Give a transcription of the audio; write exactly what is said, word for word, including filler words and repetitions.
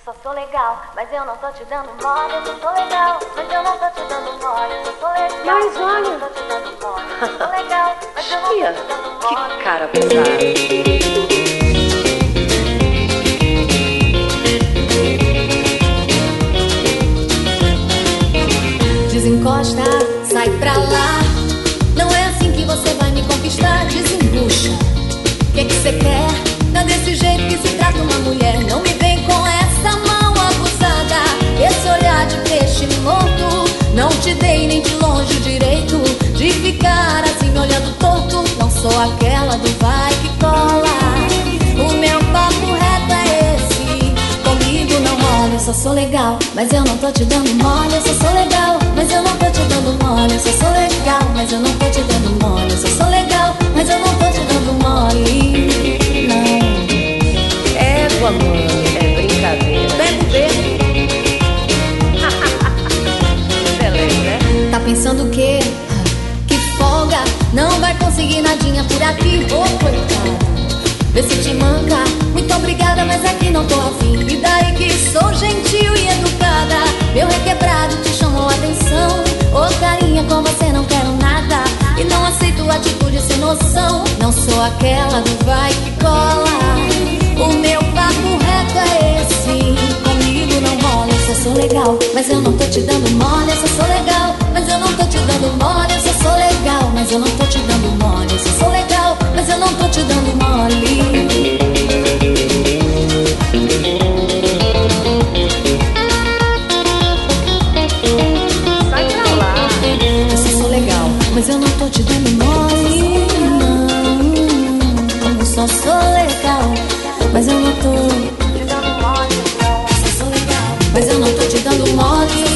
só sou legal, mas eu não tô te dando mole. Eu só sou legal, mas eu não tô te dando mole. Eu só sou legal, mas olha, eu não tô te dando mole. Eu sou legal, mas eu não tô te dando mole. Que cara pesado. Desencosta, sai pra lá. Não é assim que você vai me conquistar. Desembucha, o que que você quer? Não é desse jeito que se trata uma mulher. Não me vem com essa mão abusada, esse olhar de peixe morto. Não te dei nem de longe o direito de ficar assim me olhando torto. Não sou aquela do vai que cola. O meu papo reto é esse. Comigo não rola, eu só sou legal, mas eu não tô te dando mole. Eu só sou legal, mas eu não tô te dando mole. Eu só sou legal, mas eu não tô te dando mole. Eu só sou legal, mas eu não tô te dando mole. Não. Égua, mano, é brincadeira. Pega o beijo. Beleza, né? Tá pensando o quê? Que folga, não vai conseguir nadinha por aqui. Ô, oh, coitado, vê se te manca. Muito obrigada, mas aqui não tô afim. E daí que sou gentil e educada, meu requebrado te chamou a atenção. Ô, oh, carinha, com você não quero nada. E não aceito atitude sem noção. Não sou aquela do vai que cola. O meu papo reto é esse. Comigo não rola, eu só sou legal, mas eu não tô te dando mole. Eu só sou legal, mas eu não tô te dando mole. Eu só sou legal, mas eu não tô te dando mole. Eu só sou legal, mas eu não tô te dando mole. Sai pra lá. Eu só sou legal, mas eu não tô te dando mole. Não, eu só sou legal, mas eu não tô te dando mole. Eu só sou legal, mas eu não tô te dando mole.